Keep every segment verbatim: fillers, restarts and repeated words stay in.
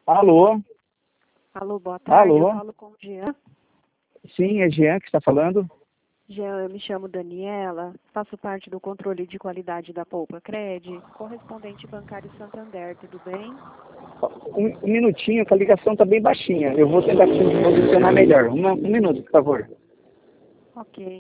Alô? Alô, boa tarde. Alô? Eu falo com o Jean. Sim, é Jean que está falando. Jean, eu me chamo Daniela, faço parte do controle de qualidade da Poupa Cred, correspondente bancário Santander, tudo bem? Um, um minutinho, que a ligação está bem baixinha. Eu vou tentar me posicionar melhor. Um, um minuto, por favor. Ok.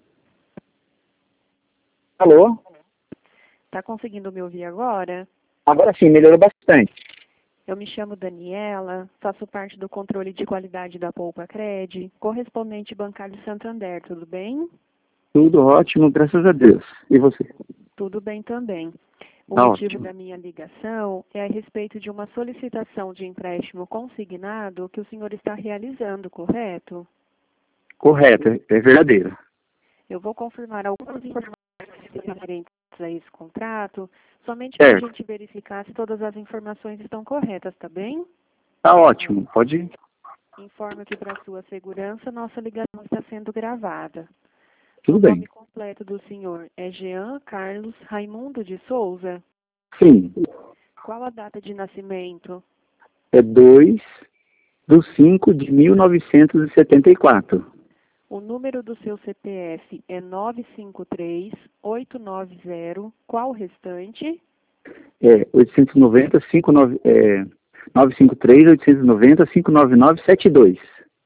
Alô? Tá conseguindo me ouvir agora? Agora sim, melhorou bastante. Eu me chamo Daniela, faço parte do controle de qualidade da Poupa Cred, correspondente bancário Santander, tudo bem? Tudo ótimo, graças a Deus. E você? Tudo bem também. O Tá motivo ótimo. da minha ligação é a respeito de uma solicitação de empréstimo consignado que o senhor está realizando, correto? Correto, é verdadeiro. Eu vou confirmar algumas informações referentes a esse contrato, somente para a Certo. gente verificar se todas as informações estão corretas, tá bem? Tá ótimo, pode ir. Informo que para sua segurança, nossa ligação está sendo gravada. Tudo O bem. nome completo do senhor é Jean Carlos Raimundo de Souza. Sim, Qual a data de nascimento? é dois do cinco de mil novecentos e setenta e quatro. O número do seu C P F é nove cinco três, oito nove zero. Qual o restante? É oitocentos e noventa, cinco nove, é, nove cinco três, oitocentos e noventa, cinco nove nove sete dois.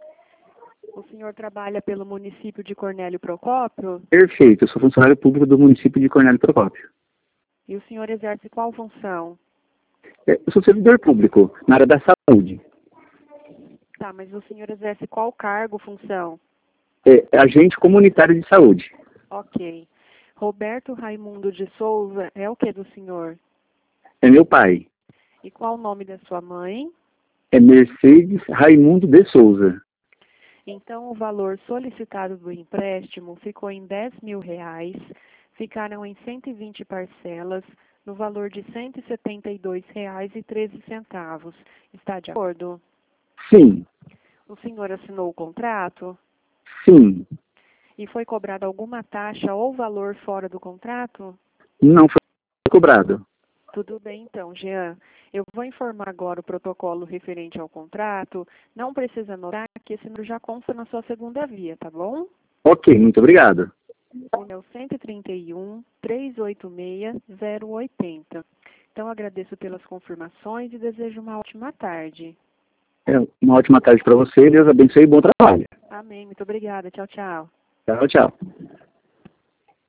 O senhor trabalha pelo município de Cornélio Procópio? Perfeito, eu sou funcionário público do município de Cornélio Procópio. E o senhor exerce qual função? É, eu sou servidor público na área da saúde. Tá, mas o senhor exerce qual cargo, função? É, agente comunitário de saúde. Ok. Roberto Raimundo de Souza é o que do senhor? É meu pai. E qual o nome da sua mãe? É Mercedes Raimundo de Souza. Então, o valor solicitado do empréstimo ficou em dez mil reais, ficaram em cento e vinte parcelas, no valor de cento e setenta e dois reais e treze centavos. Está de acordo? Sim, O senhor assinou o contrato? sim. E foi cobrada alguma taxa ou valor fora do contrato? Não foi cobrado. Tudo bem, então, Jean. Eu vou informar agora o protocolo referente ao contrato. Não precisa anotar que esse número já consta na sua segunda via, tá bom? Ok, muito obrigado. O meu cento e trinta e um, trezentos e oitenta e seis, zero oitenta. Então, agradeço pelas confirmações e desejo uma ótima tarde. É, uma ótima tarde para você. Deus abençoe e bom trabalho. Amém. Muito obrigada. Tchau, tchau. Tchau, tchau.